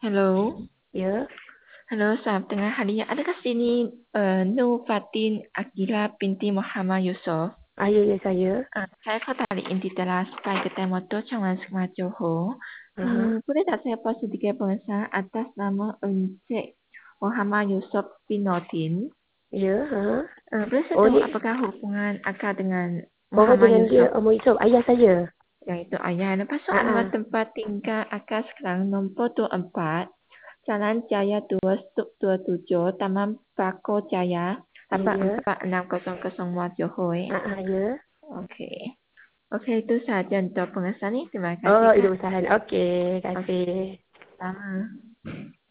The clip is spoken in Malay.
Halo, Ya, halo, selamat tengah hari. Adakah sini Nur Fatin Akila binti Muhammad Yusof? ya saya. Saya Fatali Intitala Spy Ketemoto Changwan Sema Johor. Aha. Boleh tak saya buat sedikit pengesahan atas nama Encik Muhammad Yusof bin Nordin? Ya, aha. Boleh saya Oh tahu ni, apakah hubungan akak dengan oh Muhammad dengan dia, Yusof? Om Yusof, ayah saya. Yang itu ayah. Lepas tu alamat Ah, tempat tinggal akak sekarang nombor 24. Jalan Jaya 2 Stuk 27 Taman Bako Jaya ya, ya. 846001 Johor. Ya. Okey. Okey, itu sahaja untuk pengesahan ni. Terima kasih Oh, Kak. itu usahakan. Okey, Okey, kasih. sama.